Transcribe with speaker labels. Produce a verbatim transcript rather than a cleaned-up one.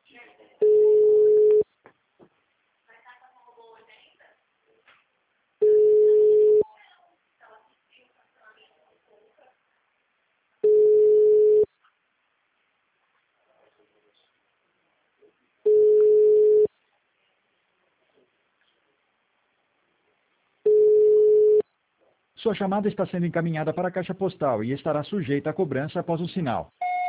Speaker 1: Sua chamada está sendo encaminhada para a caixa postal e estará sujeita a cobrança após o sinal.